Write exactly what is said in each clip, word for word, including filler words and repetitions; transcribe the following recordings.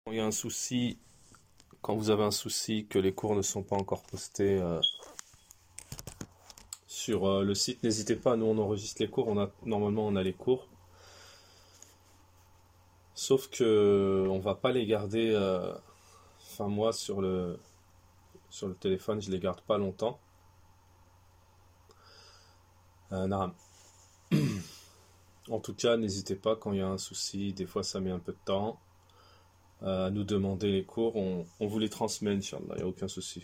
Il y a un souci, quand vous avez un souci que les cours ne sont pas encore postés euh, sur euh, le site, n'hésitez pas, nous on enregistre les cours, on a, normalement on a les cours, sauf que on va pas les garder, euh, enfin moi sur le, sur le téléphone je les garde pas longtemps. Euh, naam. En tout cas, n'hésitez pas quand il y a un souci, des fois ça met un peu de temps, euh, à nous demander les cours, on, on vous les transmet, Inch'Allah, il n'y a aucun souci.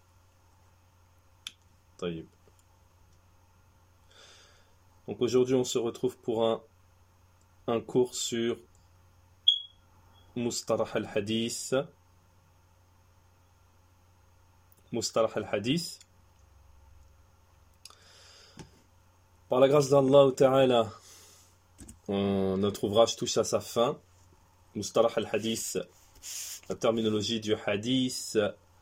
Taïb. Donc aujourd'hui on se retrouve pour un, un cours sur Mustalah al-Hadith. Mustalah al-Hadith. Par la grâce d'Allah Ta'ala, euh, notre ouvrage touche à sa fin. Mustalah al-Hadith, la terminologie du hadith,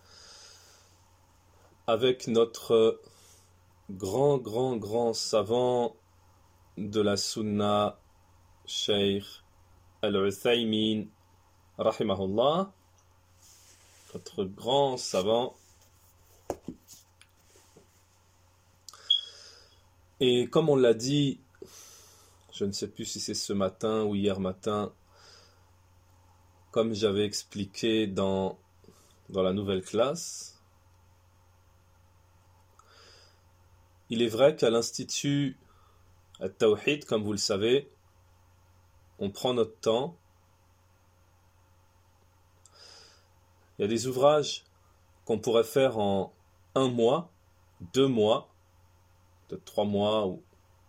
avec notre grand, grand, grand savant de la Sunna, Cheikh Al-Uthaymin, rahimahullah, notre grand savant. Et comme on l'a dit, je ne sais plus si c'est ce matin ou hier matin, comme j'avais expliqué dans, dans la nouvelle classe, il est vrai qu'à l'Institut At-Tawhid, comme vous le savez, on prend notre temps. Il y a des ouvrages qu'on pourrait faire en un mois, deux mois, peut-être trois mois. Ou...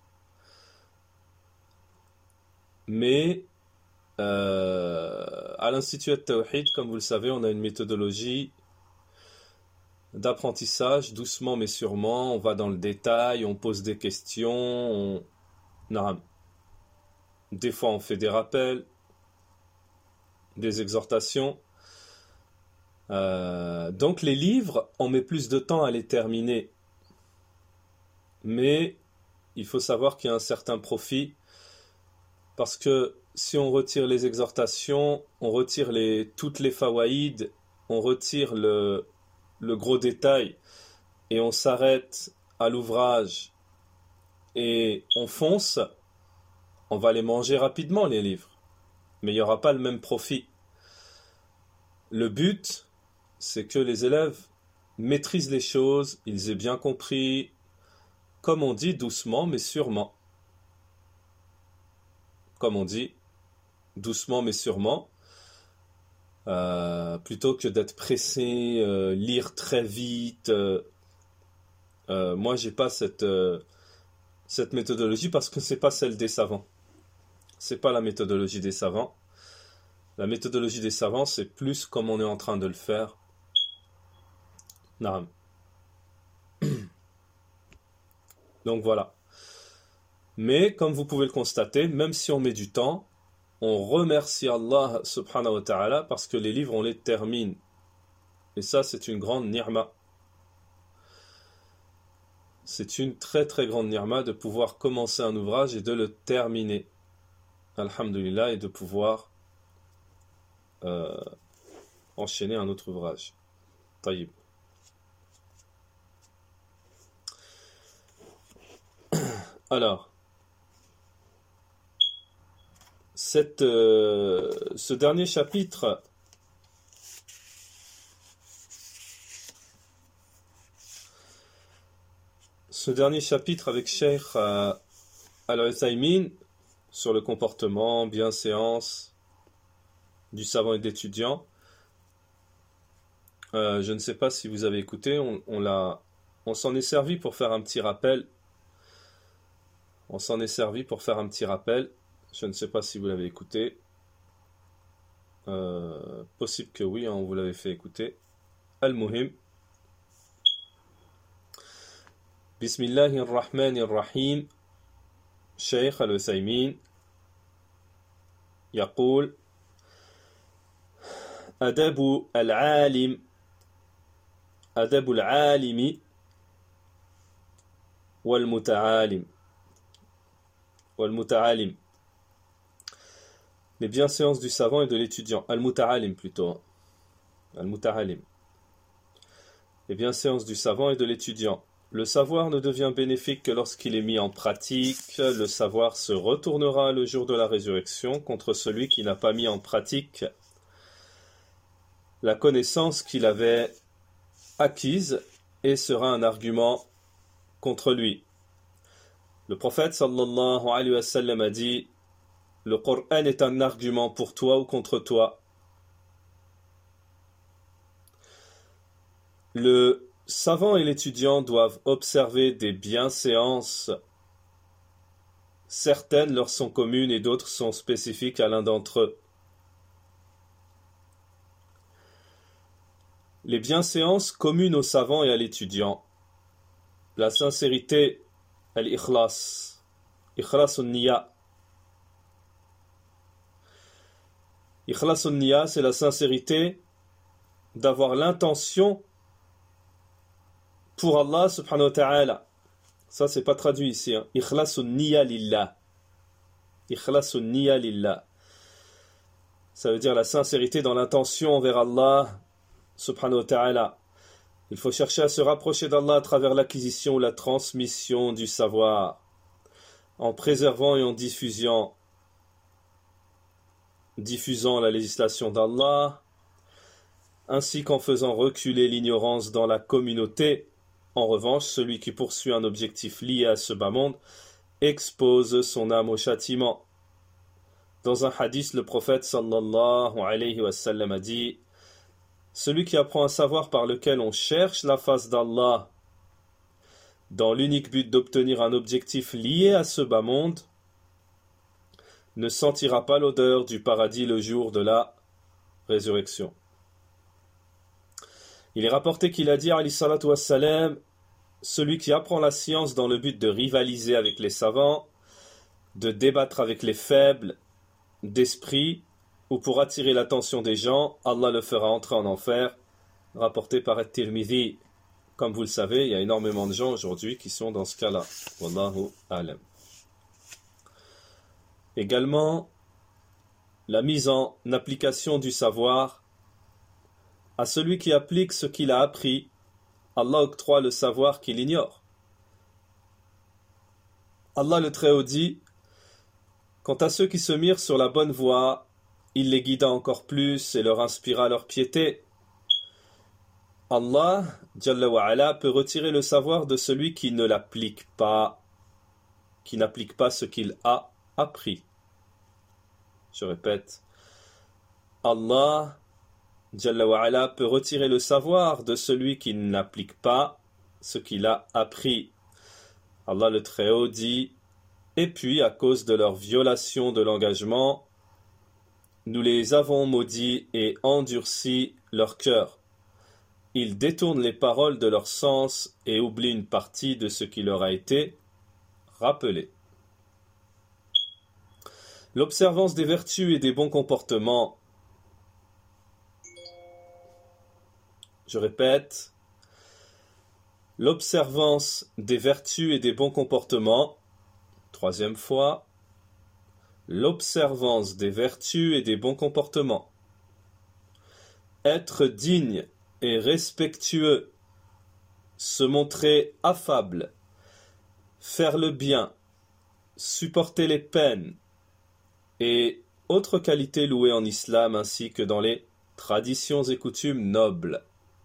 Mais euh, à l'Institut At-Tawhid, comme vous le savez, on a une méthodologie d'apprentissage, doucement mais sûrement. On va dans le détail, on pose des questions. On... Non. Des fois, on fait des rappels, des exhortations. Euh, donc les livres, on met plus de temps à les terminer. Mais il faut savoir qu'il y a un certain profit, parce que si on retire les exhortations, on retire les, toutes les fawaïd, on retire le, le gros détail, et on s'arrête à l'ouvrage, et on fonce, on va les manger rapidement les livres. Mais il n'y aura pas le même profit. Le but, c'est que les élèves maîtrisent les choses, ils aient bien compris, comme on dit, doucement mais sûrement. Comme on dit, doucement mais sûrement, euh, plutôt que d'être pressé, euh, lire très vite. Euh, euh, moi, j'ai pas cette, euh, cette méthodologie parce que c'est pas celle des savants. C'est pas la méthodologie des savants. La méthodologie des savants, c'est plus comme on est en train de le faire. Naam. Donc voilà. Mais comme vous pouvez le constater, même si on met du temps, on remercie Allah subhanahu wa ta'ala parce que les livres, on les termine. Et ça, c'est une grande ni'ma. C'est une très très grande ni'ma de pouvoir commencer un ouvrage et de le terminer. Alhamdulillah, et de pouvoir euh, enchaîner un autre ouvrage. Taïb. Alors, cette, euh, ce dernier chapitre ce dernier chapitre avec Cheikh euh, Al-Uthaymin sur le comportement, bienséance du savant et de l'étudiant. Euh, je ne sais pas si vous avez écouté, on, on, l'a, on s'en est servi pour faire un petit rappel. On s'en est servi pour faire un petit rappel. Je ne sais pas si vous l'avez écouté. Euh, possible que oui, hein, on vous l'avait fait écouter. Al-Muhim. Bismillahirrahmanirrahim. Cheikh Al-Uthaymin يقول أدب العالم أدب العالم والمتعالم والمتعالم Les bienséances du savant et de l'étudiant. Al-Muta'alim plutôt. Al-Muta'alim. Les bienséances du savant et de l'étudiant. Le savoir ne devient bénéfique que lorsqu'il est mis en pratique. Le savoir se retournera le jour de la résurrection contre celui qui n'a pas mis en pratique la connaissance qu'il avait acquise et sera un argument contre lui. Le prophète sallallahu alayhi wa sallam a dit: le Coran est un argument pour toi ou contre toi. Le savant et l'étudiant doivent observer des bienséances. Certaines leur sont communes et d'autres sont spécifiques à l'un d'entre eux. Les bienséances communes au savant et à l'étudiant. La sincérité, al-ikhlas, ikhlas al-niya. Ikhlas al-niya, c'est la sincérité d'avoir l'intention pour Allah subhanahu wa ta'ala. Ça, c'est pas traduit ici. Hein. Ikhlas al-niya lillah. Ikhlas al-niya lillah. Ça veut dire la sincérité dans l'intention envers Allah subhanahu wa ta'ala. Il faut chercher à se rapprocher d'Allah à travers l'acquisition ou la transmission du savoir, en préservant et en diffusant, diffusant la législation d'Allah, ainsi qu'en faisant reculer l'ignorance dans la communauté. En revanche, celui qui poursuit un objectif lié à ce bas monde expose son âme au châtiment. Dans un hadith, le prophète sallallahu alayhi wa sallam a dit: celui qui apprend un savoir par lequel on cherche la face d'Allah dans l'unique but d'obtenir un objectif lié à ce bas monde ne sentira pas l'odeur du paradis le jour de la résurrection. Il est rapporté qu'il a dit alayhi salatu wassalam: celui qui apprend la science dans le but de rivaliser avec les savants, de débattre avec les faibles d'esprit, ou pour attirer l'attention des gens, Allah le fera entrer en enfer, rapporté par At-Tirmidhi. Comme vous le savez, il y a énormément de gens aujourd'hui qui sont dans ce cas-là. Wallahu a'lam. Également, la mise en application du savoir. À celui qui applique ce qu'il a appris, Allah octroie le savoir qu'il ignore. Allah le Très-Haut dit: quant à ceux qui se mirent sur la bonne voie, il les guida encore plus et leur inspira leur piété. Allah, Jalla wa Ala, peut retirer le savoir de celui qui ne l'applique pas, qui n'applique pas ce qu'il a appris. Je répète, Allah, Jalla wa Ala, peut retirer le savoir de celui qui n'applique pas ce qu'il a appris. Allah le Très-Haut dit: et puis, à cause de leur violation de l'engagement, nous les avons maudits et endurci leur cœur. Ils détournent les paroles de leur sens et oublient une partie de ce qui leur a été rappelé. L'observance des vertus et des bons comportements. Je répète, l'observance des vertus et des bons comportements. Troisième fois, l'observance des vertus et des bons comportements. Être digne et respectueux, se montrer affable, faire le bien, supporter les peines et autres qualités louées en islam ainsi que dans les traditions et coutumes nobles.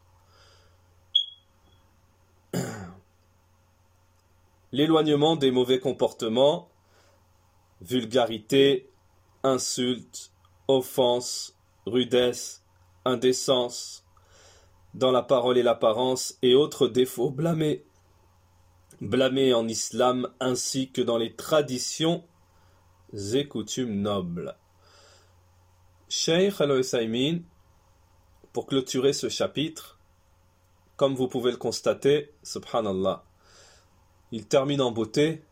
L'éloignement des mauvais comportements, vulgarité, insulte, offense, rudesse, indécence, dans la parole et l'apparence et autres défauts blâmés. Blâmés en islam ainsi que dans les traditions et coutumes nobles. Cheikh Al-Uthaymin, pour clôturer ce chapitre, comme vous pouvez le constater, subhanallah, il termine en beauté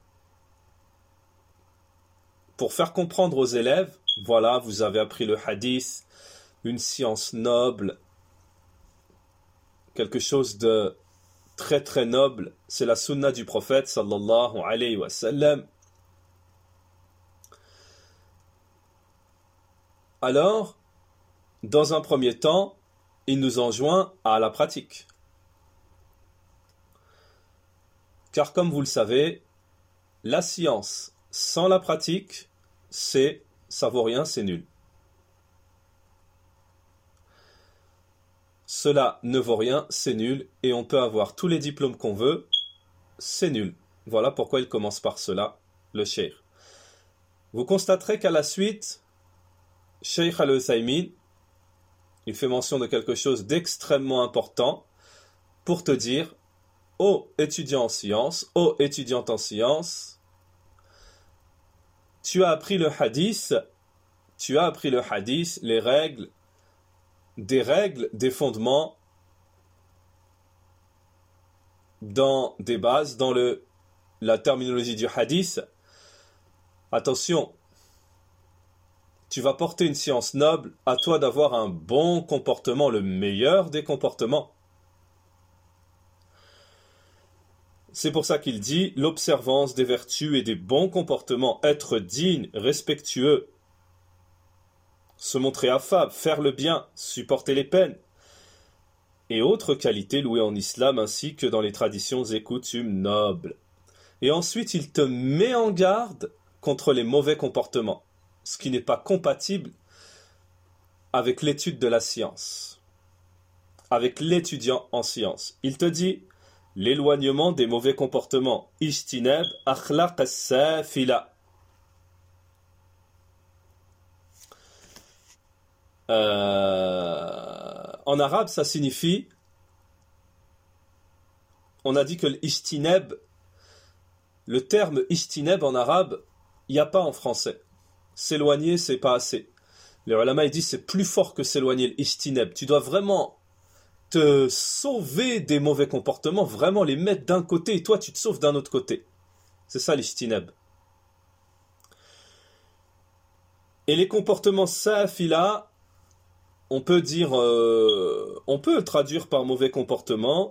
pour faire comprendre aux élèves, voilà, vous avez appris le hadith, une science noble, quelque chose de très très noble, c'est la sunna du prophète sallallahu alayhi wa sallam. alors, dans un premier temps, il nous enjoint à la pratique. Car comme vous le savez, la science sans la pratique, c'est ça vaut rien, c'est nul. Cela ne vaut rien, c'est nul, et on peut avoir tous les diplômes qu'on veut, c'est nul. Voilà pourquoi il commence par cela, le cheikh. Vous constaterez qu'à la suite, Cheikh Al-Uthaymin, il fait mention de quelque chose d'extrêmement important pour te dire, ô étudiant en sciences, ô étudiante en sciences, tu as appris le hadith, tu as appris le hadith, les règles, des règles, des fondements, dans des bases, dans le, la terminologie du hadith. Attention, tu vas porter une science noble, à toi d'avoir un bon comportement, le meilleur des comportements. C'est pour ça qu'il dit l'observance des vertus et des bons comportements, être digne, respectueux, se montrer affable, faire le bien, supporter les peines, et autres qualités louées en islam ainsi que dans les traditions et coutumes nobles. Et ensuite, il te met en garde contre les mauvais comportements, ce qui n'est pas compatible avec l'étude de la science, avec l'étudiant en sciences. Il te dit l'éloignement des mauvais comportements, ijtinab akhlaq as-safila. Euh, en arabe, ça signifie, on a dit que l'ijtinab, le terme ijtinab en arabe, il n'y a pas en français. S'éloigner, c'est pas assez. Les ulama ils disent c'est plus fort que s'éloigner, l'ijtinab. Tu dois vraiment te sauver des mauvais comportements, vraiment les mettre d'un côté et toi tu te sauves d'un autre côté. C'est ça l'ijtinab. Et les comportements safila, on peut dire, euh, on peut traduire par mauvais comportement,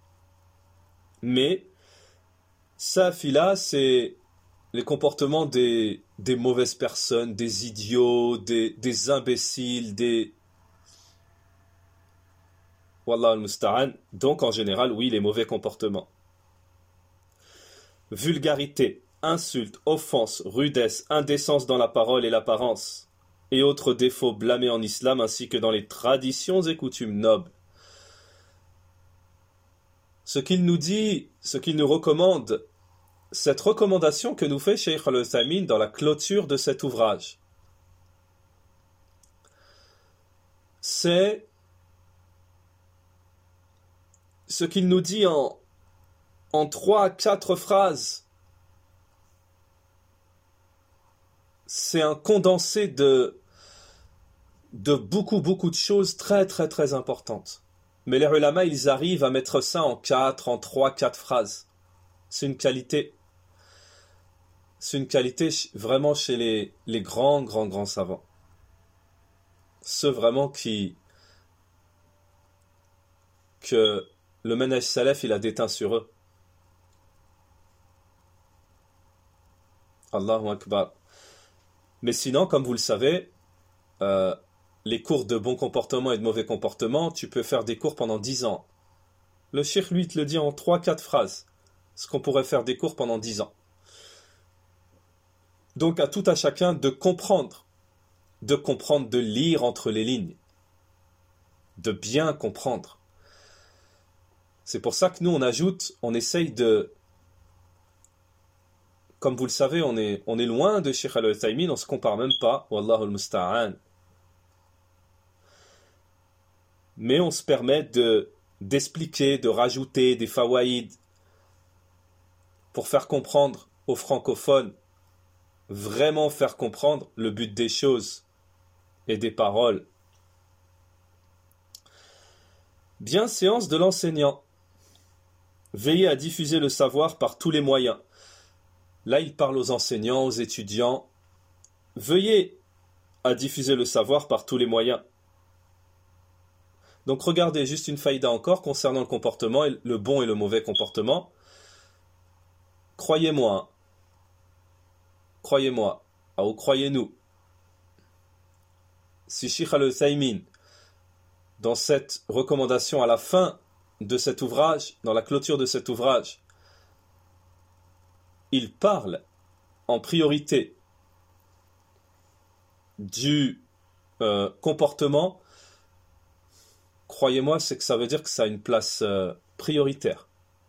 mais safila, c'est les comportements des, des mauvaises personnes, des idiots, des, des imbéciles, des... Wallah al-musta'an. Donc en général, oui, les mauvais comportements. Vulgarité, insulte, offense, rudesse, indécence dans la parole et l'apparence, et autres défauts blâmés en islam ainsi que dans les traditions et coutumes nobles. Ce qu'il nous dit, ce qu'il nous recommande, cette recommandation que nous fait Cheikh Al-Uthaymin dans la clôture de cet ouvrage, c'est ce qu'il nous dit en, en trois, quatre phrases. C'est un condensé de, de beaucoup, beaucoup de choses très, très, très importantes. Mais les ulama, ils arrivent à mettre ça en quatre, en trois, quatre phrases. C'est une qualité. C'est une qualité vraiment chez les, les grands, grands, grands savants. Ceux vraiment qui... que le manhaj salaf, il a déteint sur eux. Allahu Akbar. Mais sinon, comme vous le savez, euh, les cours de bon comportement et de mauvais comportement, tu peux faire des cours pendant dix ans. Le cheikh, lui, te le dit en trois quatre phrases. Ce qu'on pourrait faire des cours pendant dix ans. Donc, à tout à chacun de comprendre. De comprendre, de lire entre les lignes. De bien comprendre. C'est pour ça que nous, on ajoute, on essaye de... Comme vous le savez, on est, on est loin de Cheikh Al-Uthaymin, on ne se compare même pas. Wallahu al-musta'an. Mais on se permet de, d'expliquer, de rajouter des fawaïd pour faire comprendre aux francophones, vraiment faire comprendre le but des choses et des paroles. Bienséance de l'enseignant. Veillez à diffuser le savoir par tous les moyens. Là, il parle aux enseignants, aux étudiants. Veuillez à diffuser le savoir par tous les moyens. Donc regardez, juste une faïda encore concernant le comportement, le bon et le mauvais comportement. Croyez-moi, hein. Croyez-moi, ah, ou croyez-nous. si Sheikh Al-Uthaymin, dans cette recommandation à la fin de cet ouvrage, dans la clôture de cet ouvrage, il parle en priorité du euh, comportement, croyez-moi, c'est que ça veut dire que ça a une place euh, prioritaire.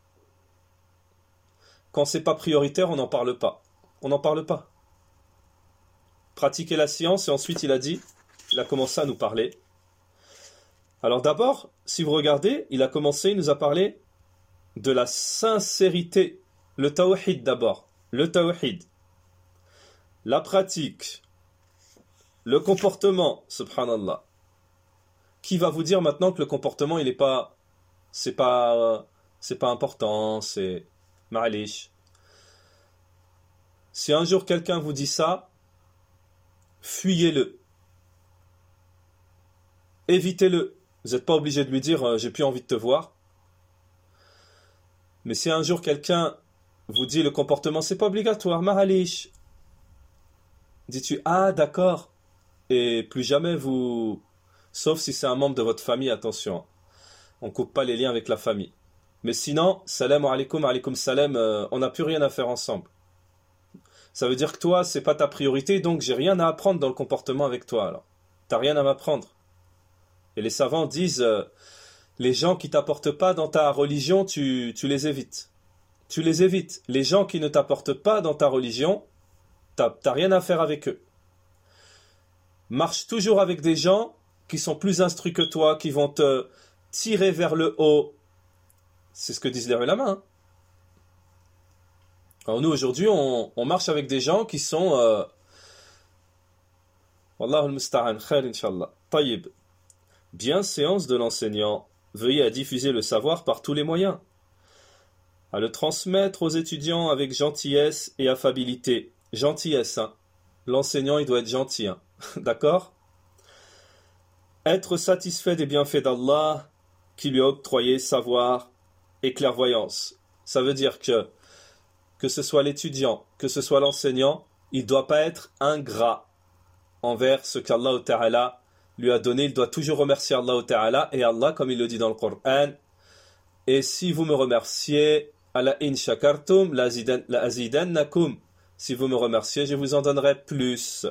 Quand c'est pas prioritaire, on n'en parle pas. On n'en parle pas. Pratiquer la science, et ensuite il a dit, il a commencé à nous parler. Alors d'abord, si vous regardez, il a commencé, il nous a parlé de la sincérité. Le tawhid d'abord. Le tawhid. La pratique. Le comportement, subhanallah. Qui va vous dire maintenant que le comportement, il est pas, c'est pas, c'est pas important, c'est ma'alish. Si un jour quelqu'un vous dit ça, fuyez-le. Évitez-le. Vous n'êtes pas obligé de lui dire euh, j'ai plus envie de te voir. Mais si un jour quelqu'un vous dit le comportement c'est pas obligatoire, ma'alish, dis-tu ah d'accord, et plus jamais vous, sauf si c'est un membre de votre famille, attention, on coupe pas les liens avec la famille. Mais sinon, salam alaikum, alaikum salam, euh, on n'a plus rien à faire ensemble. Ça veut dire que toi c'est pas ta priorité, donc j'ai rien à apprendre dans le comportement avec toi. Alors, t'as rien à m'apprendre. Et les savants disent, euh, les gens qui t'apportent pas dans ta religion, tu, tu les évites. Tu les évites. Les gens qui ne t'apportent pas dans ta religion, t'as, t'as rien à faire avec eux. Marche toujours avec des gens qui sont plus instruits que toi, qui vont te tirer vers le haut. C'est ce que disent les ulama. Hein. Alors nous, aujourd'hui, on, on marche avec des gens qui sont... Euh, Wallahu al-musta'an, khair, inshallah. Tayyib. Bienséance de l'enseignant. Veuillez à diffuser le savoir par tous les moyens. À le transmettre aux étudiants avec gentillesse et affabilité. Gentillesse, hein. L'enseignant, il doit être gentil, hein. D'accord? Être satisfait des bienfaits d'Allah qui lui a octroyé savoir et clairvoyance. Ça veut dire que que ce soit l'étudiant, que ce soit l'enseignant, il ne doit pas être ingrat envers ce qu'Allah Ta'ala lui a donné. Il doit toujours remercier Allah Ta'ala, et Allah, comme il le dit dans le Coran, et si vous me remerciez, ala in shakartum la azidannakum, si vous me remerciez, je vous en donnerai plus.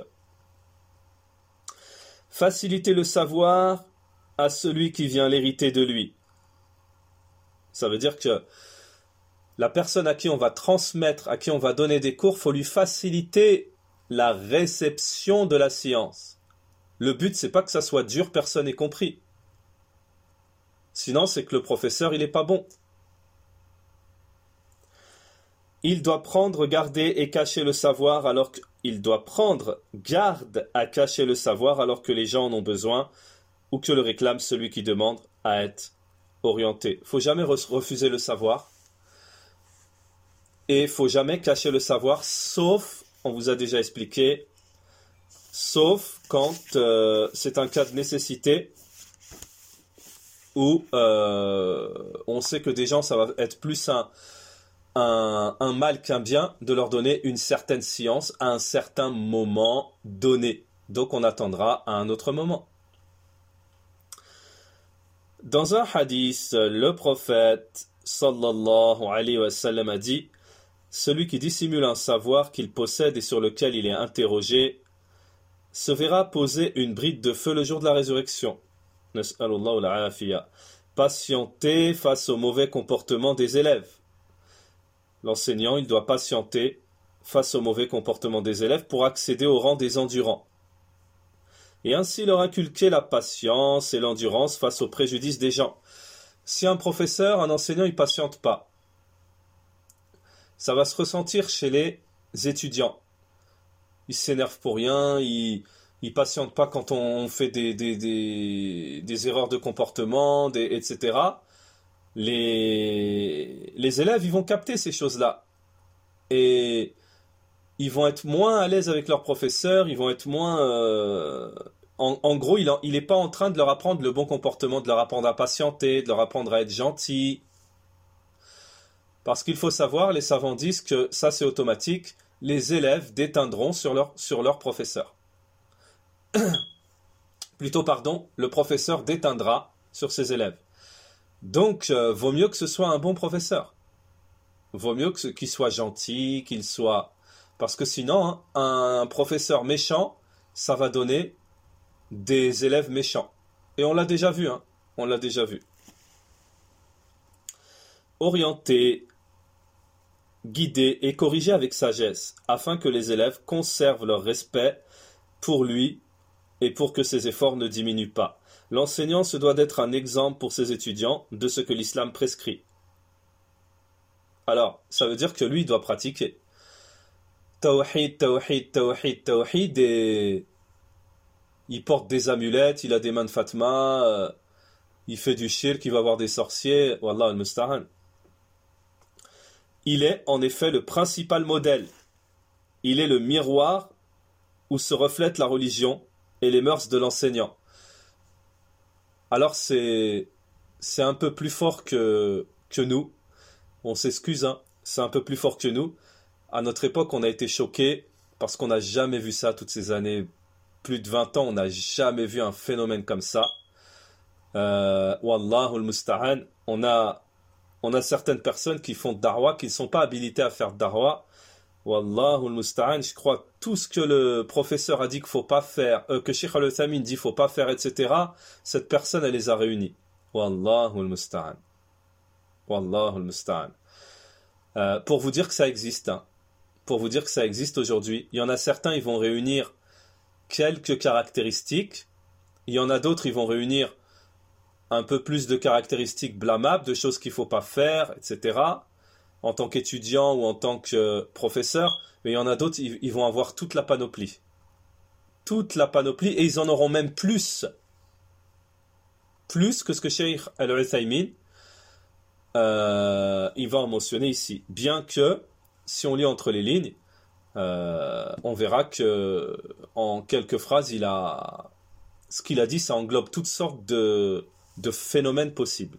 Faciliter le savoir à celui qui vient l'hériter de lui. Ça veut dire que la personne à qui on va transmettre, à qui on va donner des cours, il faut lui faciliter la réception de la science. Le but, c'est pas que ça soit dur, personne n'est compris. Sinon, c'est que le professeur, il n'est pas bon. Il doit prendre, garder et cacher le savoir alors qu'il doit prendre garde à cacher le savoir alors que les gens en ont besoin ou que le réclame celui qui demande à être orienté. Il ne faut jamais refuser le savoir. Et il ne faut jamais cacher le savoir, sauf, on vous a déjà expliqué, sauf quand euh, c'est un cas de nécessité où euh, on sait que des gens, ça va être plus un, un, un mal qu'un bien de leur donner une certaine science à un certain moment donné. Donc on attendra à un autre moment. Dans un hadith, le prophète sallallahu alayhi wa sallam a dit: celui qui dissimule un savoir qu'il possède et sur lequel il est interrogé se verra poser une bride de feu le jour de la résurrection. Nas'alullah al-afiya. Patienter face au mauvais comportement des élèves. L'enseignant, il doit patienter face au mauvais comportement des élèves pour accéder au rang des endurants. Et ainsi leur inculquer la patience et l'endurance face aux préjudices des gens. Si un professeur, un enseignant, il patiente pas, ça va se ressentir chez les étudiants. Ils s'énervent pour rien, ils ils patientent pas quand on fait des des des, des erreurs de comportement, des, et cetera. Les les élèves, ils vont capter ces choses-là et ils vont être moins à l'aise avec leur professeur, ils vont être moins euh, en, en gros, il il est pas en train de leur apprendre le bon comportement, de leur apprendre à patienter, de leur apprendre à être gentil. Parce qu'il faut savoir, les savants disent que ça c'est automatique, les élèves déteindront sur leur, sur leur professeur. plutôt pardon, le professeur déteindra sur ses élèves. Donc, euh, vaut mieux que ce soit un bon professeur. Vaut mieux que ce- qu'il soit gentil, qu'il soit... Parce que sinon, hein, un professeur méchant, ça va donner des élèves méchants. Et on l'a déjà vu, hein. On l'a déjà vu. Orienter, guider et corriger avec sagesse, afin que les élèves conservent leur respect pour lui et pour que ses efforts ne diminuent pas. L'enseignant se doit d'être un exemple pour ses étudiants de ce que l'islam prescrit. Alors, ça veut dire que lui doit pratiquer. Tawhid, tawhid, tawhid, tawhid, et il porte des amulettes, il a des mains de Fatma, euh, il fait du shirk, il va voir des sorciers, wallah al-musta'an. Il est en effet le principal modèle. Il est le miroir où se reflète la religion et les mœurs de l'enseignant. Alors c'est c'est un peu plus fort que, que nous. On s'excuse, hein, c'est un peu plus fort que nous. À notre époque, on a été choqués parce qu'on n'a jamais vu ça toutes ces années. Plus de vingt ans, on n'a jamais vu un phénomène comme ça. Euh, Wallahu al-musta'an. On a, on a certaines personnes qui font darwa, qui ne sont pas habilitées à faire darwa. Wallahu al-musta'an. Je crois tout ce que le professeur a dit qu'il ne faut pas faire, euh, que Cheikh Al-Uthaymeen dit qu'il ne faut pas faire, et cetera. Cette personne, elle les a réunis. Wallahu al-musta'an. Wallahu al-musta'an. Euh, pour vous dire que ça existe, hein. Pour vous dire que ça existe aujourd'hui. Il y en a certains, ils vont réunir quelques caractéristiques. Il y en a d'autres, ils vont réunir un peu plus de caractéristiques blâmables, de choses qu'il ne faut pas faire, et cetera. En tant qu'étudiant ou en tant que professeur. Mais il y en a d'autres, ils, ils vont avoir toute la panoplie. Toute la panoplie, et ils en auront même plus. Plus que ce que Cheikh Al-Uthaymeen euh, il va en mentionner ici. Bien que, si on lit entre les lignes, euh, on verra que en quelques phrases, il a ce qu'il a dit, ça englobe toutes sortes de, de phénomènes possibles.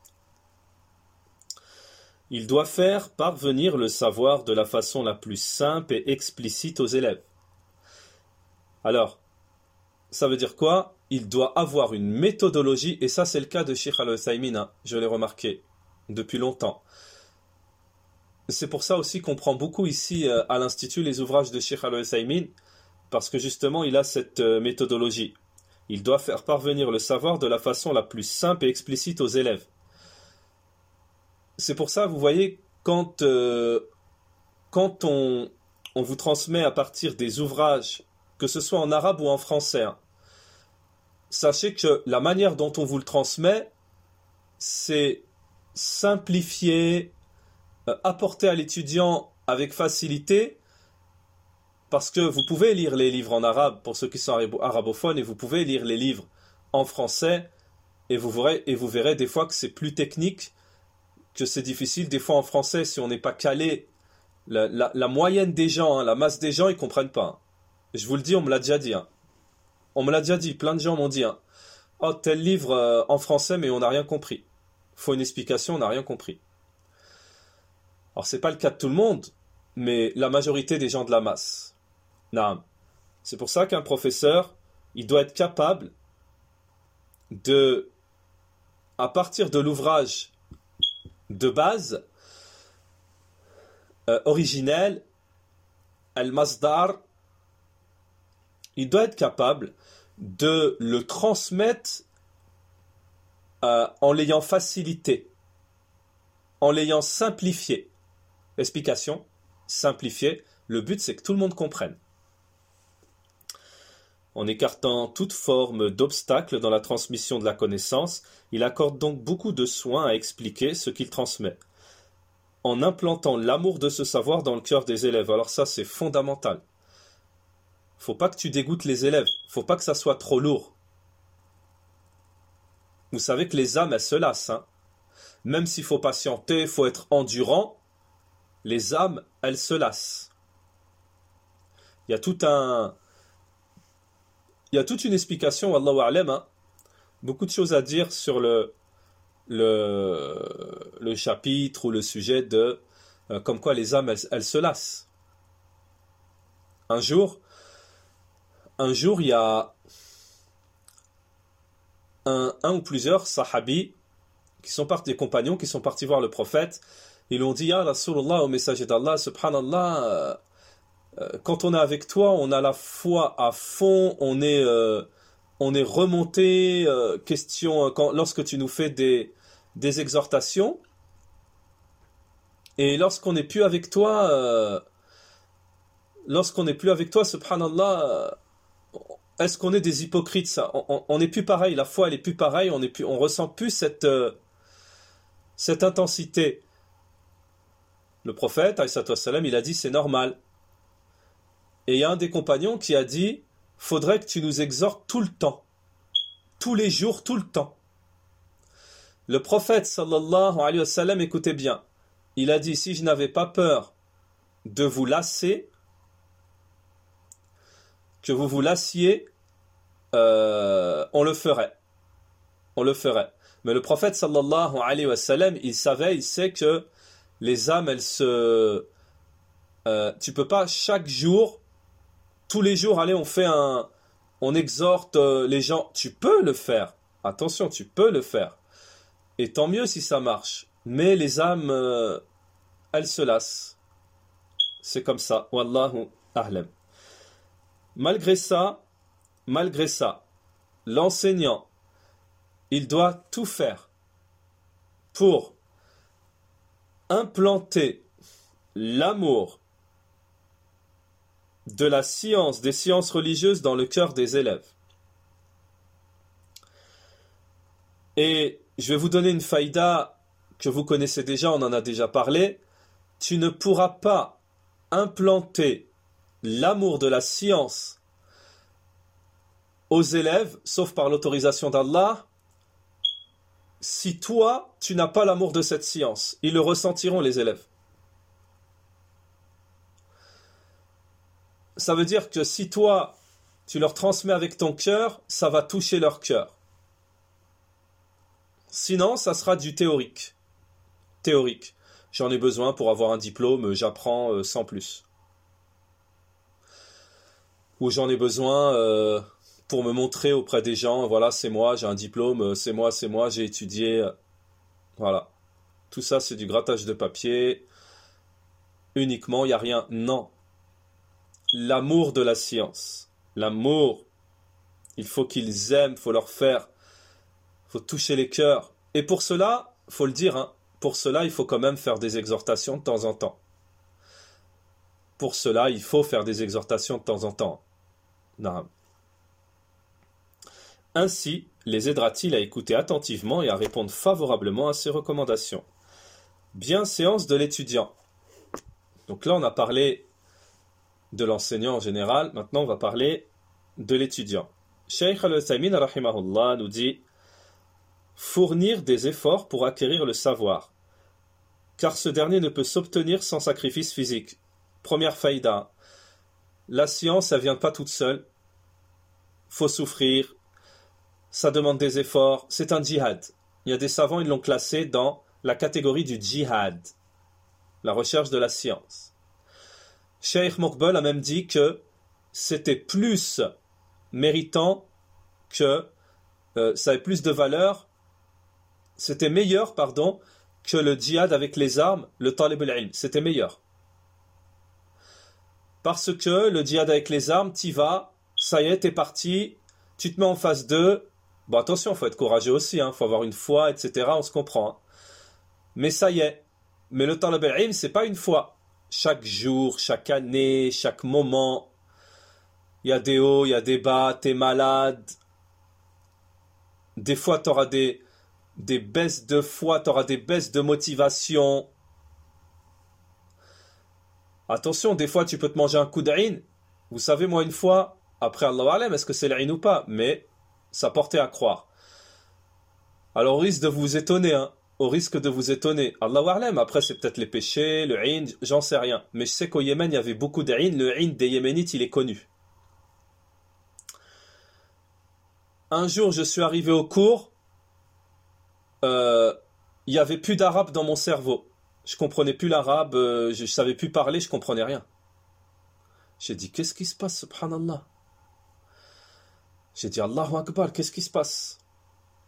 Il doit faire parvenir le savoir de la façon la plus simple et explicite aux élèves. Alors, ça veut dire quoi? Il doit avoir une méthodologie, et ça c'est le cas de Cheikh Al-Uthaymeen, hein, je l'ai remarqué depuis longtemps. C'est pour ça aussi qu'on prend beaucoup ici euh, à l'Institut les ouvrages de Cheikh Al-Uthaymeen, parce que justement il a cette euh, méthodologie. Il doit faire parvenir le savoir de la façon la plus simple et explicite aux élèves. C'est pour ça, vous voyez, quand, euh, quand on, on vous transmet à partir des ouvrages, que ce soit en arabe ou en français, hein, sachez que la manière dont on vous le transmet, c'est simplifier, euh, apporter à l'étudiant avec facilité, parce que vous pouvez lire les livres en arabe pour ceux qui sont arabophones, et vous pouvez lire les livres en français, et vous verrez, et vous verrez des fois que c'est plus technique, que c'est difficile. Des fois en français, si on n'est pas calé, la, la, la moyenne des gens, hein, la masse des gens, ils ne comprennent pas. Hein. Je vous le dis, on me l'a déjà dit. Hein. On me l'a déjà dit, plein de gens m'ont dit hein, « Oh, tel livre euh, en français, mais on n'a rien compris. » Il faut une explication, on n'a rien compris. Alors, ce n'est pas le cas de tout le monde, mais la majorité des gens de la masse. Non. C'est pour ça qu'un professeur, il doit être capable de, à partir de l'ouvrage de base, euh, originel, al-masdar, il doit être capable de le transmettre euh, en l'ayant facilité, en l'ayant simplifié. Explication, simplifié. Le but, c'est que tout le monde comprenne. En écartant toute forme d'obstacle dans la transmission de la connaissance, il accorde donc beaucoup de soin à expliquer ce qu'il transmet, en implantant l'amour de ce savoir dans le cœur des élèves. Alors ça, c'est fondamental. Faut pas que tu dégoûtes les élèves. Faut pas que ça soit trop lourd. Vous savez que les âmes, elles se lassent. Hein. Même s'il faut patienter, il faut être endurant, les âmes, elles se lassent. Il y a tout un... Il y a toute une explication, Wallahu a'lam, hein. Beaucoup de choses à dire sur le, le, le chapitre ou le sujet de euh, comme quoi les âmes, elles, elles se lassent. Un jour, un jour, il y a, un, un ou plusieurs sahabis, qui sont partis, des compagnons, qui sont partis voir le prophète. Ils ont dit, « Ya Rasulullah, au messager d'Allah, subhanallah, euh, euh, quand on est avec toi, on a la foi à fond, on est, euh, on est remonté, euh, question, quand, lorsque tu nous fais des, des exhortations, et lorsqu'on n'est plus avec toi, euh, lorsqu'on n'est plus avec toi, subhanallah, euh, est-ce qu'on est des hypocrites, ça? On n'est plus pareil, la foi, elle est plus pareille, on est plus, on ressent plus cette, euh, cette intensité. » Le prophète, alayhi wassalam, il a dit, c'est normal. Et il y a un des compagnons qui a dit, faudrait que tu nous exhortes tout le temps. Tous les jours, tout le temps. Le prophète, sallallahu alayhi wa sallam, écoutez bien. Il a dit, si je n'avais pas peur de vous lasser, que vous vous lassiez, euh, on le ferait. On le ferait. Mais le prophète, sallallahu alayhi wa sallam, il savait, il sait que les âmes, elles se... Euh, tu peux pas chaque jour, tous les jours, allez, on fait un... On exhorte euh, les gens. Tu peux le faire. Attention, tu peux le faire. Et tant mieux si ça marche. Mais les âmes, euh, elles se lassent. C'est comme ça. Wallahu a'lam. Malgré ça, malgré ça, l'enseignant, il doit tout faire pour implanter l'amour de la science, des sciences religieuses dans le cœur des élèves. Et je vais vous donner une faïda que vous connaissez déjà, on en a déjà parlé. Tu ne pourras pas implanter l'amour de la science aux élèves, sauf par l'autorisation d'Allah, si toi, tu n'as pas l'amour de cette science. Ils le ressentiront, les élèves. Ça veut dire que si toi, tu leur transmets avec ton cœur, ça va toucher leur cœur. Sinon, ça sera du théorique. Théorique. J'en ai besoin pour avoir un diplôme, j'apprends euh, sans plus. Ou j'en ai besoin... Euh, pour me montrer auprès des gens, voilà, c'est moi, j'ai un diplôme, c'est moi, c'est moi, j'ai étudié. Voilà. Tout ça, c'est du grattage de papier. Uniquement, il n'y a rien. Non. L'amour de la science. L'amour. Il faut qu'ils aiment, il faut leur faire. Il faut toucher les cœurs. Et pour cela, il faut le dire, hein, pour cela, il faut quand même faire des exhortations de temps en temps. Pour cela, il faut faire des exhortations de temps en temps. Non. Ainsi, les aidera-t-il à écouter attentivement et à répondre favorablement à ses recommandations. Bienséance de l'étudiant. Donc là, on a parlé de l'enseignant en général. Maintenant, on va parler de l'étudiant. Cheikh Al-Uthaymin, rahimahullah, nous dit « Fournir des efforts pour acquérir le savoir, car ce dernier ne peut s'obtenir sans sacrifice physique. » Première faïda. La science, elle ne vient pas toute seule. Faut souffrir. Ça demande des efforts, c'est un djihad. Il y a des savants, ils l'ont classé dans la catégorie du djihad, la recherche de la science. Cheikh Mokbel a même dit que c'était plus méritant, que euh, ça avait plus de valeur, c'était meilleur, pardon, que le djihad avec les armes, le talib al-ilm, c'était meilleur. Parce que le djihad avec les armes, t'y vas, ça y est, t'es parti, tu te mets en face d'eux. Bon, attention, il faut être courageux aussi, il hein, faut avoir une foi, et cetera. On se comprend. Hein. Mais ça y est. Mais le talab al-ilm, c'est pas une fois. Chaque jour, chaque année, chaque moment, il y a des hauts, il y a des bas, t'es malade. Des fois, tu auras des, des baisses de foi, tu auras des baisses de motivation. Attention, des fois, tu peux te manger un coup d'aïn. Vous savez, moi, une fois, après Allah alam, est-ce que c'est l'aïn ou pas? Mais ça portait à croire. Alors, au risque de vous étonner, hein, au risque de vous étonner, Allahu a'lam, après c'est peut-être les péchés, le ayn, j'en sais rien. Mais je sais qu'au Yémen, il y avait beaucoup d'ayn, le ayn des Yéménites, il est connu. Un jour, je suis arrivé au cours, euh, il n'y avait plus d'arabe dans mon cerveau. Je comprenais plus l'arabe, euh, je ne savais plus parler, je comprenais rien. J'ai dit, qu'est-ce qui se passe, subhanallah? J'ai dit, Allahu Akbar, qu'est-ce qui se passe?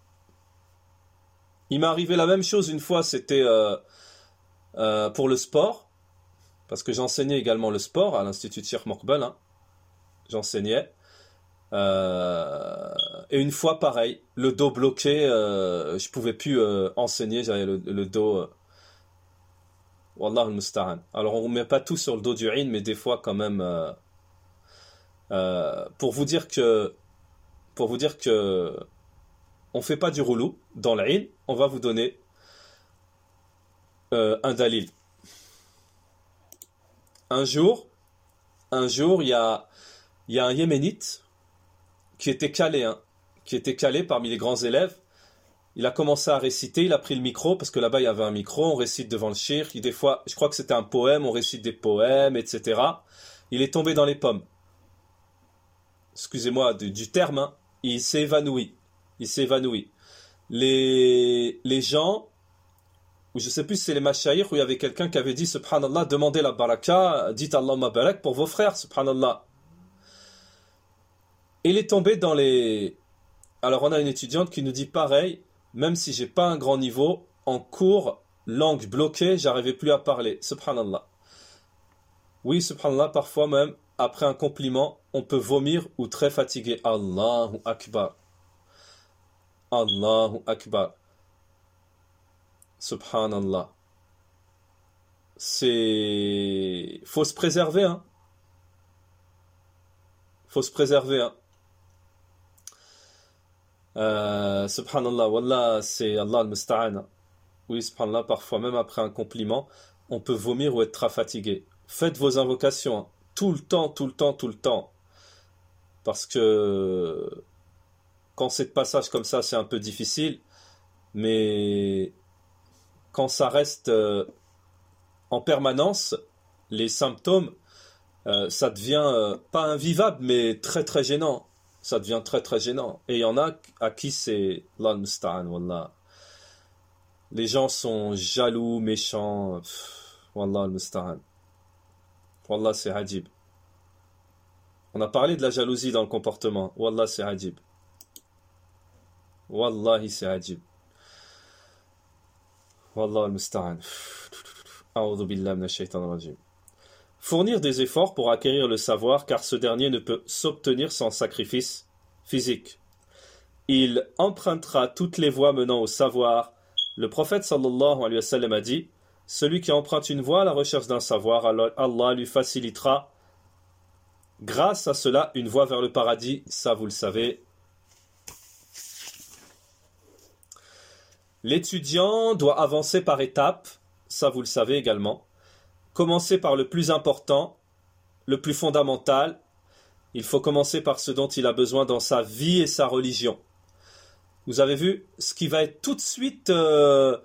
Il m'est arrivé la même chose une fois, c'était euh, euh, pour le sport, parce que j'enseignais également le sport à l'Institut de Cheikh Morkbel, hein. J'enseignais. Euh, et une fois, pareil, le dos bloqué, euh, je pouvais plus euh, enseigner, j'avais le, le dos... Euh, Wallah al-musta'an. Alors on ne met pas tout sur le dos du Ain, mais des fois quand même... Euh, euh, pour vous dire que... Pour vous dire que... On ne fait pas du roulou dans l'Ain, on va vous donner euh, un dalil. Un jour, un jour, il y a, il y a un Yéménite qui était calé, hein, qui était calé parmi les grands élèves. Il a commencé à réciter, il a pris le micro, parce que là-bas il y avait un micro, on récite devant le shirk, des fois, je crois que c'était un poème, on récite des poèmes, et cetera. Il est tombé dans les pommes. Excusez-moi du, du terme, hein. Il s'est évanoui. Il s'est évanoui. Les, les gens, ou je sais plus si c'est les mashayikh, où il y avait quelqu'un qui avait dit, subhanallah, demandez la baraka, dites Allahumma barak pour vos frères, subhanallah. Il est tombé dans les... Alors on a une étudiante qui nous dit pareil, même si j'ai pas un grand niveau, en cours, langue bloquée, j'arrivais plus à parler, subhanallah. Oui, subhanallah, parfois même, après un compliment, on peut vomir ou très fatigué. Allahu Akbar. Allahu Akbar. Subhanallah. C'est... Faut se préserver, hein. Faut se préserver, hein. Euh, subhanallah, wallah, c'est Allah al-musta'an. Oui, subhanallah, parfois même après un compliment, on peut vomir ou être très fatigué. Faites vos invocations, hein. Tout le temps, tout le temps, tout le temps. Parce que quand c'est de passage comme ça, c'est un peu difficile. Mais quand ça reste euh, en permanence, les symptômes, euh, ça devient euh, pas invivable, mais très très gênant. Ça devient très très gênant. Et il y en a à qui c'est Allah al-musta'an, wallah. Les gens sont jaloux, méchants. Pff, wallah al-musta'an. Wallah, c'est ajib. On a parlé de la jalousie dans le comportement. Wallah, c'est ajib. Wallahi, c'est ajib. Wallah al-musta'an. A'udhu billah minash shaitanir rajim. Fournir des efforts pour acquérir le savoir, car ce dernier ne peut s'obtenir sans sacrifice physique. Il empruntera toutes les voies menant au savoir. Le prophète sallallahu alayhi wa sallam a dit, celui qui emprunte une voie à la recherche d'un savoir, Allah lui facilitera grâce à cela une voie vers le paradis. Ça, vous le savez. L'étudiant doit avancer par étapes. Ça, vous le savez également. Commencer par le plus important, le plus fondamental. Il faut commencer par ce dont il a besoin dans sa vie et sa religion. Vous avez vu ce qui va être tout de suite euh,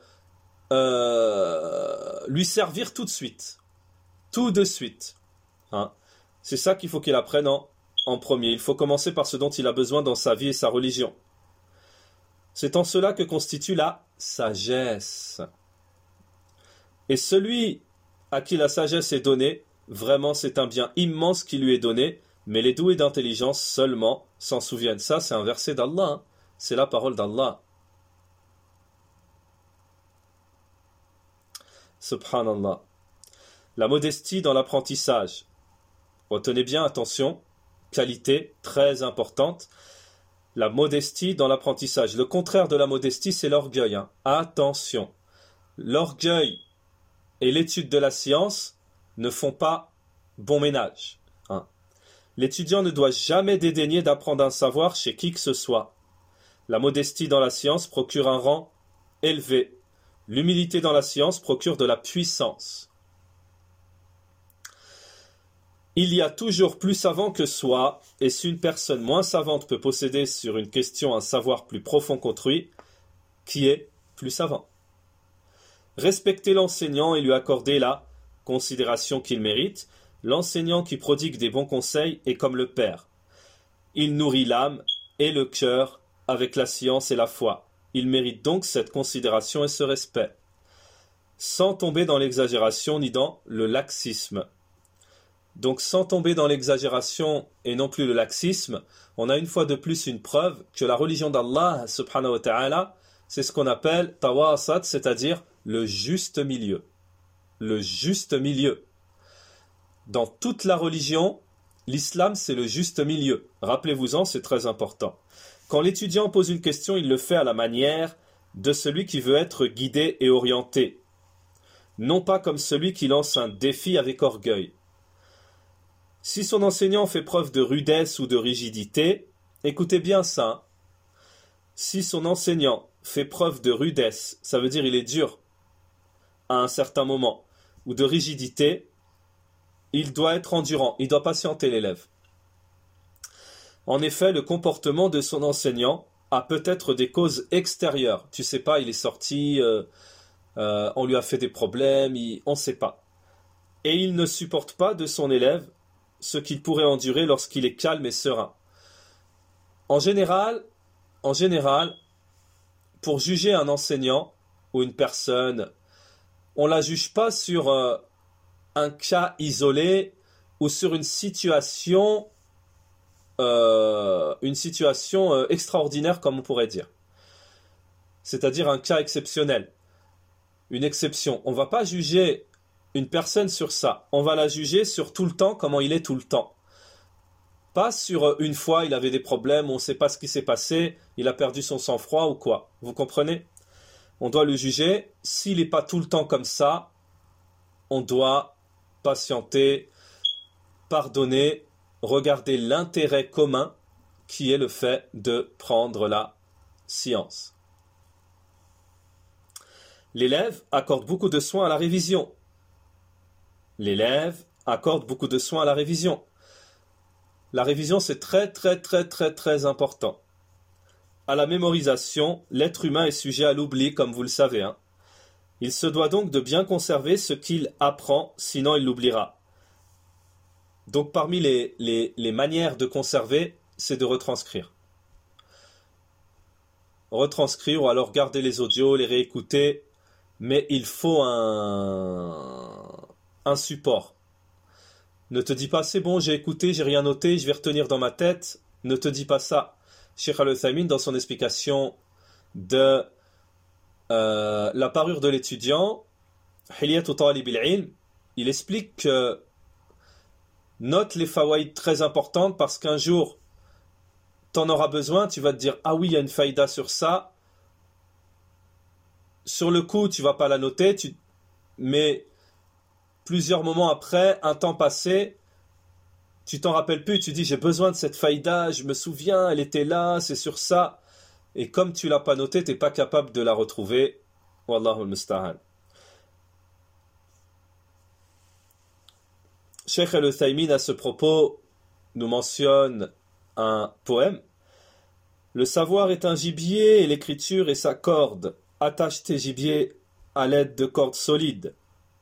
euh, lui servir tout de suite, tout de suite. Hein. C'est ça qu'il faut qu'il apprenne en, en premier. Il faut commencer par ce dont il a besoin dans sa vie et sa religion. C'est en cela que constitue la sagesse. Et celui à qui la sagesse est donnée, vraiment c'est un bien immense qui lui est donné, mais les doués d'intelligence seulement s'en souviennent. Ça, c'est un verset d'Allah, hein. C'est la parole d'Allah. Subhanallah. La modestie dans l'apprentissage. Retenez bien, attention, qualité très importante. La modestie dans l'apprentissage. Le contraire de la modestie, c'est l'orgueil. Hein. Attention. L'orgueil et l'étude de la science ne font pas bon ménage. Hein. L'étudiant ne doit jamais dédaigner d'apprendre un savoir chez qui que ce soit. La modestie dans la science procure un rang élevé. L'humilité dans la science procure de la puissance. Il y a toujours plus savant que soi, et si une personne moins savante peut posséder sur une question un savoir plus profond qu'autrui, qui est plus savant? Respecter l'enseignant et lui accorder la considération qu'il mérite. L'enseignant qui prodigue des bons conseils est comme le père. Il nourrit l'âme et le cœur avec la science et la foi. Il mérite donc cette considération et ce respect, sans tomber dans l'exagération ni dans le laxisme. Donc sans tomber dans l'exagération et non plus le laxisme, on a une fois de plus une preuve que la religion d'Allah subhanahu wa ta'ala c'est ce qu'on appelle tawasat, c'est-à-dire le juste milieu. Le juste milieu. Dans toute la religion, l'islam, c'est le juste milieu. Rappelez-vous-en, c'est très important. Quand l'étudiant pose une question, il le fait à la manière de celui qui veut être guidé et orienté. Non pas comme celui qui lance un défi avec orgueil. Si son enseignant fait preuve de rudesse ou de rigidité, écoutez bien ça. Si son enseignant fait preuve de rudesse, ça veut dire il est dur à un certain moment, ou de rigidité, il doit être endurant, il doit patienter l'élève. En effet, le comportement de son enseignant a peut-être des causes extérieures. Tu sais pas, il est sorti, euh, euh, on lui a fait des problèmes, il, on ne sait pas. Et il ne supporte pas de son élève ce qu'il pourrait endurer lorsqu'il est calme et serein. En général, en général, pour juger un enseignant ou une personne, on ne la juge pas sur euh, un cas isolé ou sur une situation, euh, une situation euh, extraordinaire, comme on pourrait dire. C'est-à-dire un cas exceptionnel, une exception. On ne va pas juger une personne sur ça. On va la juger sur tout le temps, comment il est tout le temps. Pas sur une fois, il avait des problèmes, on ne sait pas ce qui s'est passé, il a perdu son sang-froid ou quoi. Vous comprenez? On doit le juger. S'il n'est pas tout le temps comme ça, on doit patienter, pardonner, regarder l'intérêt commun qui est le fait de prendre la science. L'élève accorde beaucoup de soin à la révision. L'élève accorde beaucoup de soin à la révision. La révision, c'est très très très très très important. À la mémorisation, l'être humain est sujet à l'oubli, comme vous le savez. Hein. Il se doit donc de bien conserver ce qu'il apprend, sinon il l'oubliera. Donc parmi les, les, les manières de conserver, c'est de retranscrire. Retranscrire ou alors garder les audios, les réécouter, mais il faut un, un support. Ne te dis pas, c'est bon, j'ai écouté, j'ai rien noté, je vais retenir dans ma tête. Ne te dis pas ça. Cheikh Al-Uthaymin, dans son explication de euh, la parure de l'étudiant, Hilyatu Talib al-Ilm, il explique que note les fawaïd très importantes parce qu'un jour, tu en auras besoin, tu vas te dire, ah oui, il y a une faïda sur ça. Sur le coup, tu vas pas la noter, tu... mais plusieurs moments après, un temps passé, tu t'en rappelles plus, tu dis j'ai besoin de cette faïda, je me souviens, elle était là, c'est sur ça. Et comme tu l'as pas noté, tu n'es pas capable de la retrouver. Wallahu al-musta'an. Cheikh Al-Uthaymin à ce propos nous mentionne un poème. Le savoir est un gibier et l'écriture est sa corde. Attache tes gibiers à l'aide de cordes solides.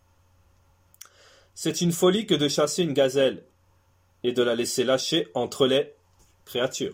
C'est une folie que de chasser une gazelle et de la laisser lâcher entre les créatures.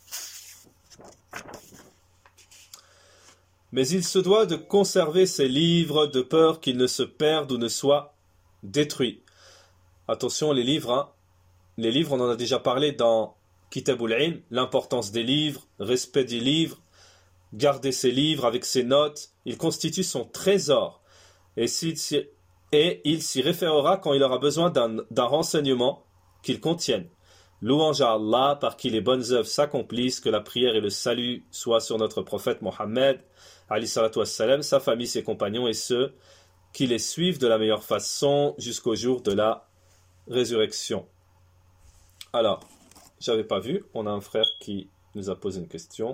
Mais il se doit de conserver ses livres de peur qu'ils ne se perdent ou ne soient détruits. Attention, les livres, hein. Les livres, on en a déjà parlé dans Kitabul Ilm, l'importance des livres, respect des livres, garder ses livres avec ses notes, ils constituent son trésor. Et, s'il, et il s'y référera quand il aura besoin d'un, d'un renseignement qu'ils contiennent. Louange à Allah par qui les bonnes œuvres s'accomplissent, que la prière et le salut soient sur notre prophète Mohammed, alayhi salatu wassalam, sa famille, ses compagnons et ceux qui les suivent de la meilleure façon jusqu'au jour de la résurrection. Alors, j'avais pas vu, on a un frère qui nous a posé une question.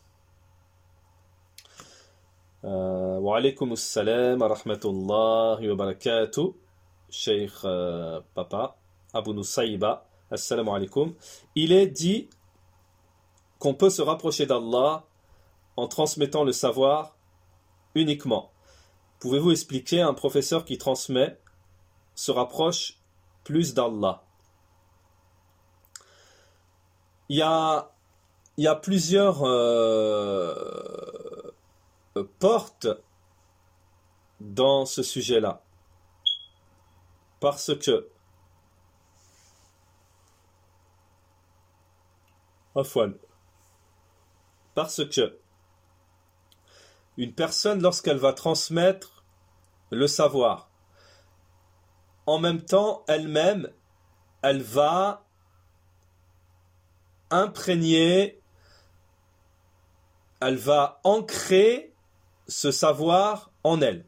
Euh, wa alaykum assalam wa rahmatullahi wa barakatuh, Cheikh euh, Papa, Abu Nusayba. Assalamu alaikum. Il est dit qu'on peut se rapprocher d'Allah en transmettant le savoir uniquement. Pouvez-vous expliquer un professeur qui transmet se rapproche plus d'Allah? Il y a, il y a plusieurs euh, portes dans ce sujet-là. Parce que Afwan. Parce que une personne, lorsqu'elle va transmettre le savoir, en même temps, elle-même, elle va imprégner, elle va ancrer ce savoir en elle.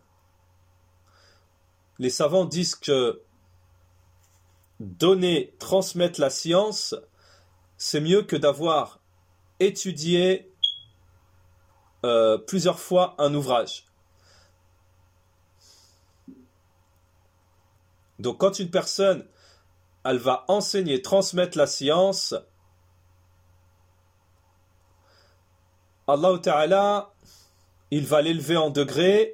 Les savants disent que donner, transmettre la science, c'est mieux que d'avoir étudié euh, plusieurs fois un ouvrage. Donc quand une personne, elle va enseigner, transmettre la science, Allah Ta'ala, il va l'élever en degrés.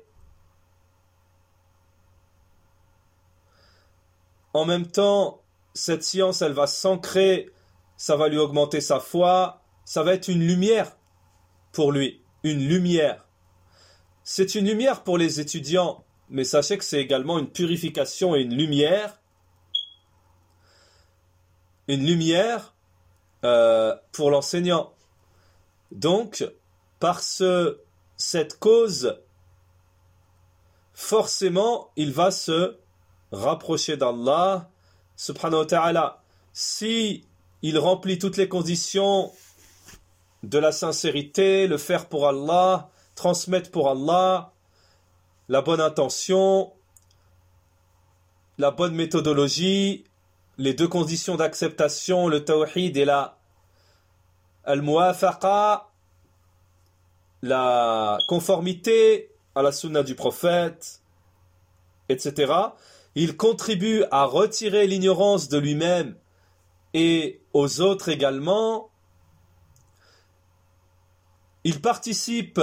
En même temps, cette science, elle va s'ancrer, ça va lui augmenter sa foi, ça va être une lumière pour lui, une lumière. C'est une lumière pour les étudiants, mais sachez que c'est également une purification et une lumière, une lumière euh, pour l'enseignant. Donc, par ce, cette cause, forcément, il va se rapprocher d'Allah subhanahu wa ta'ala. Si il remplit toutes les conditions de la sincérité, le faire pour Allah, transmettre pour Allah, la bonne intention, la bonne méthodologie, les deux conditions d'acceptation, le tawhid et la al-muwafaqa, la conformité à la sunna du prophète, et cetera. Il contribue à retirer l'ignorance de lui-même et aux autres également. Il participe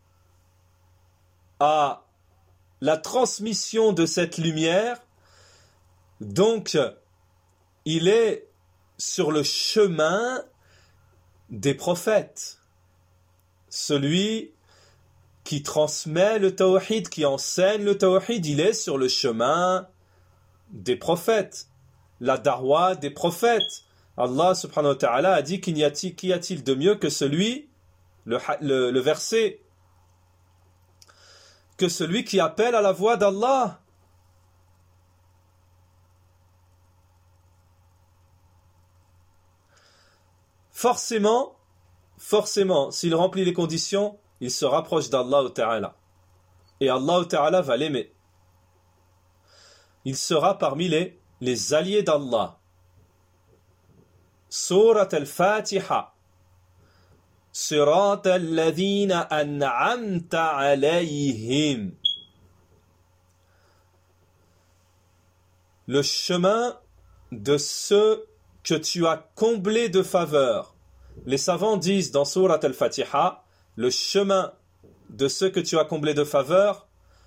à la transmission de cette lumière. Donc, il est sur le chemin des prophètes. Celui qui transmet le tawhid, qui enseigne le tawhid, il est sur le chemin des prophètes, la darwa des prophètes. Allah subhanahu wa ta'ala a dit qu'il y a-t-il, qu'y a-t-il de mieux que celui, le, le, le verset, que celui qui appelle à la voix d'Allah. Forcément, forcément, s'il remplit les conditions, il se rapproche d'Allah Ta'ala. Et Allah Ta'ala va l'aimer. Il sera parmi les, les alliés d'Allah. Surat al-Fatiha. Surat al-ladhina an'amta alayhim. Le chemin de ceux que tu as comblés de faveur. Les savants disent dans Surat al-Fatiha, le chemin de ceux que tu as comblés de faveur,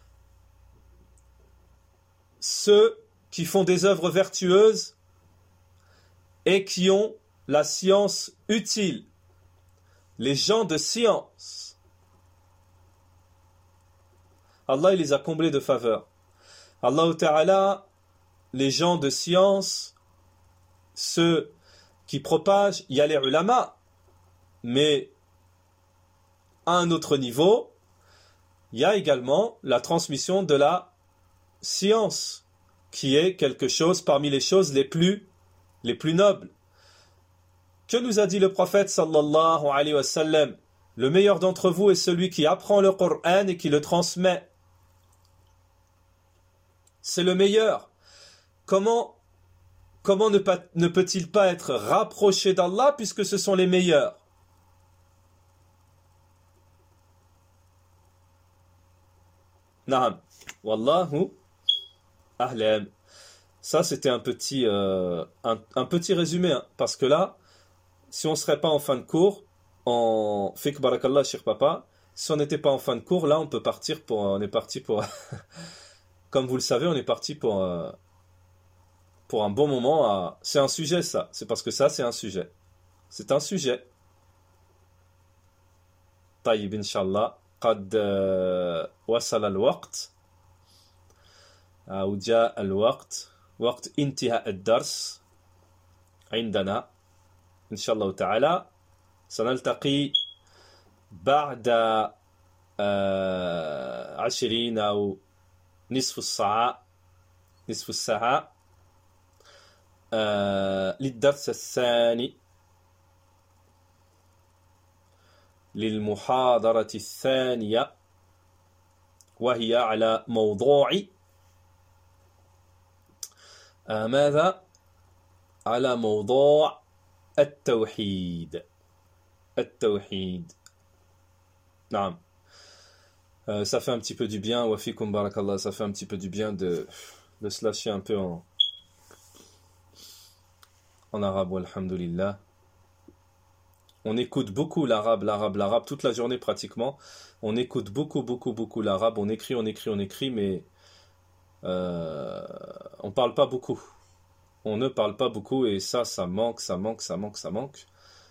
ceux qui font des œuvres vertueuses et qui ont la science utile, les gens de science. Allah il les a comblés de faveur. Allah Ta'ala, les gens de science, ceux qui propagent, il y a les ulama, mais à un autre niveau, il y a également la transmission de la science, qui est quelque chose parmi les choses les plus, les plus nobles. Que nous a dit le prophète sallallahu alayhi wa sallam? Le meilleur d'entre vous est celui qui apprend le Coran et qui le transmet. C'est le meilleur. Comment, comment ne, pas, ne peut-il pas être rapproché d'Allah puisque ce sont les meilleurs? Naam. Wallahu a'lam. Ça, c'était un petit, euh, un, un petit résumé, hein, parce que là, si on ne serait pas en fin de cours, en Fik Barakallah, Cheikh Papa, si on n'était pas en fin de cours, là, on peut partir pour, on est parti pour, comme vous le savez, on est parti pour, euh, pour un bon moment. À... C'est un sujet, ça. C'est parce que ça, c'est un sujet. C'est un sujet. Taïb, Inch'Allah. قد وصل الوقت أو جاء الوقت وقت انتهاء الدرس عندنا إن شاء الله تعالى. سنلتقي بعد آه عشرين أو نصف الساعة نصف الساعة آه للدرس الثاني للمحاضرة الثانية وهي على موضوع آه ماذا؟ على موضوع التوحيد التوحيد نعم. Euh, ça fait un petit peu du bien, wafikum barakallah, ça fait un petit peu du bien de, de se lâcher un peu en, en arabe, walhamdulillah. On écoute beaucoup l'arabe, l'arabe, l'arabe, toute la journée pratiquement. On écoute beaucoup, beaucoup, beaucoup l'arabe. On écrit, on écrit, on écrit, mais euh, on parle pas beaucoup. On ne parle pas beaucoup et ça, ça manque, ça manque, ça manque, ça manque.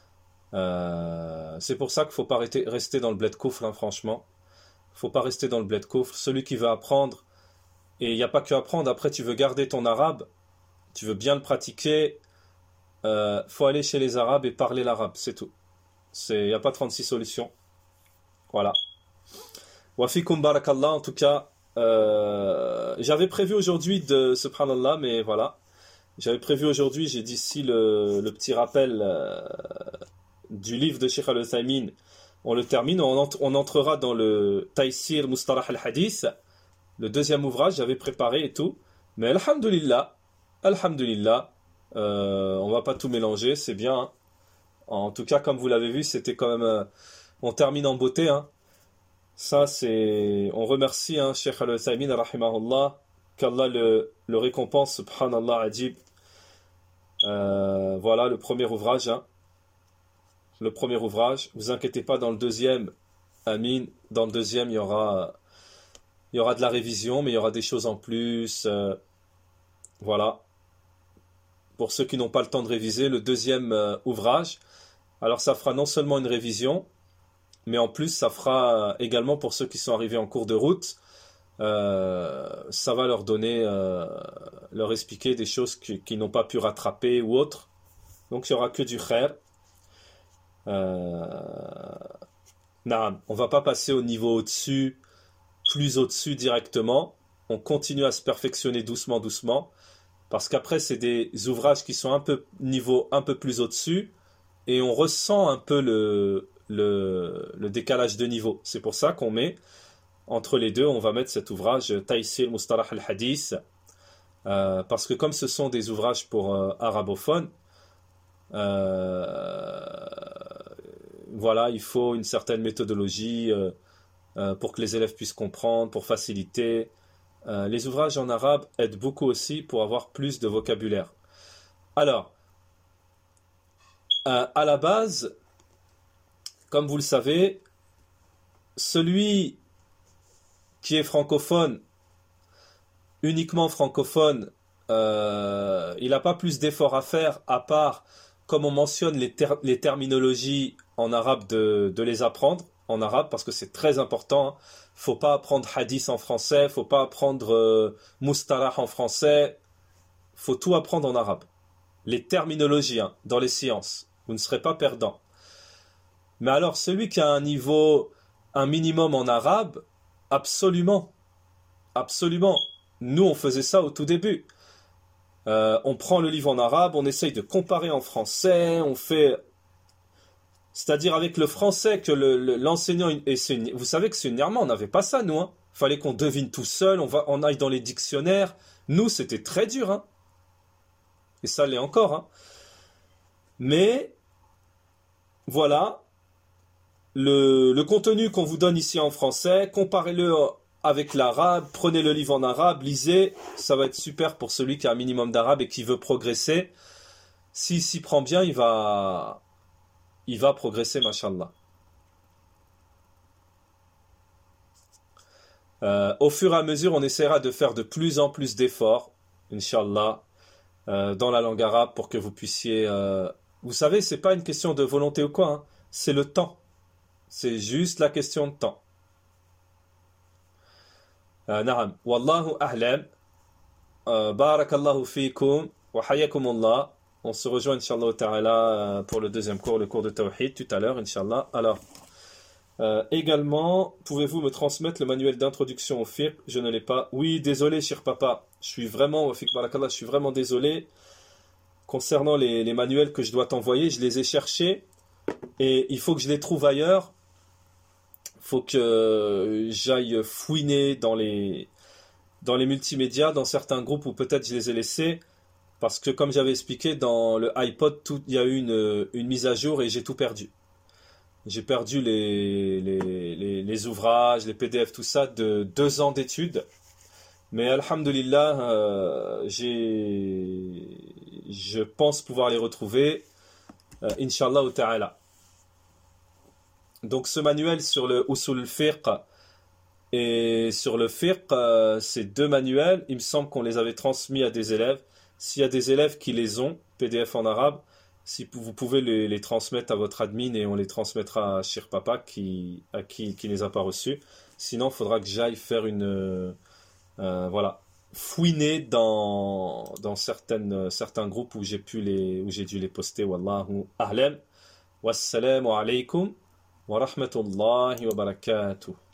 Euh, c'est pour ça qu'il ne faut pas rester, rester dans le bled koufr, hein, franchement. Il ne faut pas rester dans le bled koufr. Celui qui veut apprendre, et il n'y a pas que apprendre, après tu veux garder ton arabe, tu veux bien le pratiquer, il euh, faut aller chez les arabes et parler l'arabe, c'est tout. Il n'y a pas trente-six solutions. Voilà. Wafikum barakallah, en tout cas, euh, j'avais prévu aujourd'hui de subhanallah, mais voilà. J'avais prévu aujourd'hui, j'ai dit si le, le petit rappel euh, du livre de Cheikh Al-Uthaymin, on le termine, on, ent- on entrera dans le Taysir Mustalah al-Hadith, le deuxième ouvrage, j'avais préparé et tout. Mais alhamdulillah, alhamdulillah, euh, on va pas tout mélanger, c'est bien. Hein. En tout cas, comme vous l'avez vu, c'était quand même... Euh, on termine en beauté. Hein. Ça, c'est... On remercie hein, Cheikh Al-Uthaymin, rahimahullah, qu'Allah le, le récompense, subhanallah, adib. Euh, voilà, le premier ouvrage. Hein. Le premier ouvrage. Vous inquiétez pas, dans le deuxième, Amin, dans le deuxième, il y aura, il y aura de la révision, mais il y aura des choses en plus. Euh, voilà. Pour ceux qui n'ont pas le temps de réviser, le deuxième euh, ouvrage, alors ça fera non seulement une révision, mais en plus, ça fera également pour ceux qui sont arrivés en cours de route, euh, ça va leur donner, euh, leur expliquer des choses qui, qui n'ont pas pu rattraper ou autres. Donc, il n'y aura que du khair. Euh, non, on va pas passer au niveau au-dessus, plus au-dessus directement. On continue à se perfectionner doucement, doucement, parce qu'après c'est des ouvrages qui sont un peu niveau un peu plus au-dessus, et on ressent un peu le le, le décalage de niveau. C'est pour ça qu'on met entre les deux, on va mettre cet ouvrage Taysir Mustalah al-Hadith, euh, parce que comme ce sont des ouvrages pour euh, arabophones. Euh, Voilà, il faut une certaine méthodologie euh, euh, pour que les élèves puissent comprendre, pour faciliter. Euh, les ouvrages en arabe aident beaucoup aussi pour avoir plus de vocabulaire. Alors, euh, à la base, comme vous le savez, celui qui est francophone, uniquement francophone, euh, il n'a pas plus d'efforts à faire à part, comme on mentionne les, ter- les terminologies en arabe, de, de les apprendre en arabe, parce que c'est très important. Hein. Faut pas apprendre hadith en français, faut pas apprendre euh, mustalah en français, faut tout apprendre en arabe. Les terminologies hein, dans les sciences, vous ne serez pas perdant. Mais alors, celui qui a un niveau, un minimum en arabe, absolument, absolument. Nous, on faisait ça au tout début. Euh, on prend le livre en arabe, on essaye de comparer en français, on fait... C'est-à-dire avec le français que le, le, l'enseignant... Et c'est une, vous savez que seniorement, on n'avait pas ça, nous. Hein. Fallait qu'on devine tout seul, on, va, on aille dans les dictionnaires. Nous, c'était très dur. Hein. Et ça l'est encore. Hein. Mais, voilà, le, le contenu qu'on vous donne ici en français, comparez-le avec l'arabe, prenez le livre en arabe, lisez, ça va être super pour celui qui a un minimum d'arabe et qui veut progresser. S'il s'y prend bien, il va... il va progresser, mashallah. Euh, au fur et à mesure, on essaiera de faire de plus en plus d'efforts, Inch'Allah, euh, dans la langue arabe pour que vous puissiez... Euh... Vous savez, c'est pas une question de volonté ou quoi, hein. C'est le temps. C'est juste la question de temps. Euh, Na'am. Wallahu a'lam. Euh, Barakallahu fikum. Wa hayakumullah. On se rejoint, Inch'Allah ta'ala, pour le deuxième cours, le cours de Tawhid, tout à l'heure, Inch'Allah. Alors, Euh, également, pouvez-vous me transmettre le manuel d'introduction au fiqh? Je ne l'ai pas. Oui, désolé, cher papa. Je suis vraiment, au fiqh barakallah, je suis vraiment désolé. Concernant les, les manuels que je dois t'envoyer, je les ai cherchés et il faut que je les trouve ailleurs. Il faut que j'aille fouiner dans les, dans les multimédias, dans certains groupes où peut-être je les ai laissés. Parce que comme j'avais expliqué, dans le iPod, tout, il y a eu une, une mise à jour et j'ai tout perdu. J'ai perdu les, les, les, les ouvrages, les P D F, tout ça de deux ans d'études. Mais alhamdulillah, euh, j'ai, je pense pouvoir les retrouver, euh, Inch'Allah ta'ala. Donc ce manuel sur le Usul Fiqh et sur le Fiqh, euh, ces deux manuels, il me semble qu'on les avait transmis à des élèves. S'il y a des élèves qui les ont, P D F en arabe, si vous pouvez les, les transmettre à votre admin et on les transmettra à Shir Papa qui, à qui, qui ne les a pas reçus. Sinon, il faudra que j'aille faire une... Euh, voilà, fouiner dans, dans certaines, certains groupes où j'ai pu les, où j'ai dû les poster. Wallahu a'lam. Wassalamu alaykum wa rahmatullahi wa barakatuh.